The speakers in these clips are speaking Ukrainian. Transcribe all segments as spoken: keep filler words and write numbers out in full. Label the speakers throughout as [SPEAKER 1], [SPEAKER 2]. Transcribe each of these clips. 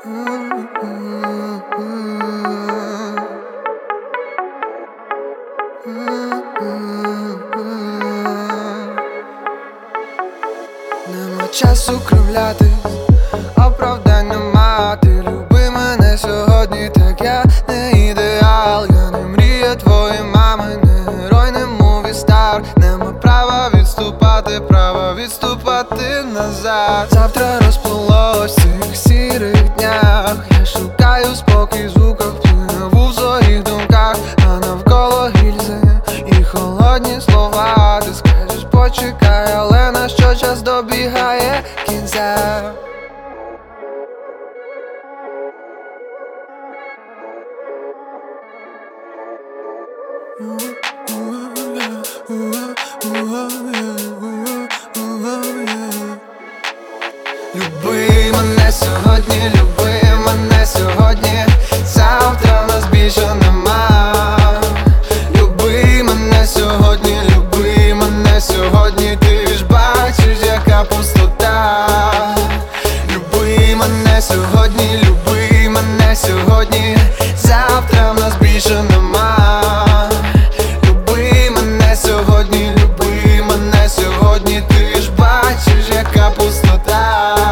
[SPEAKER 1] Нема часу кривлятись, оправдань нема. Ти люби мене сьогодні, так я не ідеал. Я не мрія твої мами, не герой, не мувістар. Нема права відступати, права відступати назад. Завтра розплилось в цих сірих днях. Я шукаю спокій в звуках, пливу в своїх думках, а навколо гільзи і холодні слова. Ти скажеш почекай, але на що час добігає кінця. Люби мене сьогодні, люби мене сьогодні, завтра в нас більше нема. Люби мене сьогодні, люби мене сьогодні, ти ж бачиш, яка пустота. Люби мене сьогодні, люби мене сьогодні, завтра в нас більше нема. Люби мене сьогодні, люби мене сьогодні, ти ж бачиш, яка пустота.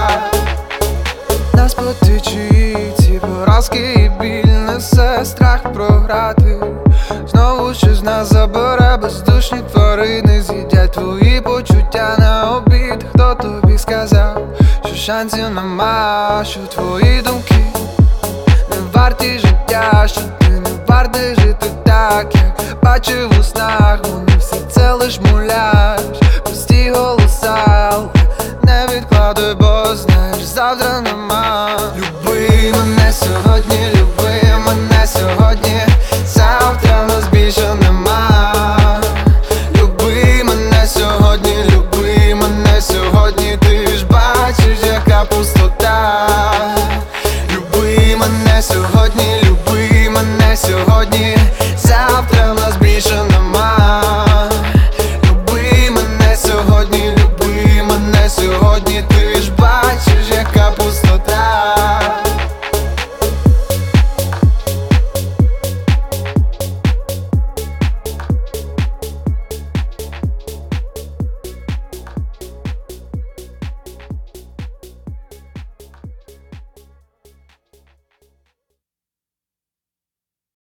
[SPEAKER 1] Нас по течії ці поразки і біль несе страх програти. Знову щось з нас забере, бездушні тварини з'їдять твої почуття на обід. Хто тобі сказав, що шансів нема, що твої думки не варті життя, що ти не вартий жити так, як бачив у снах. Вони всі це лиш муляж, пусті голоса,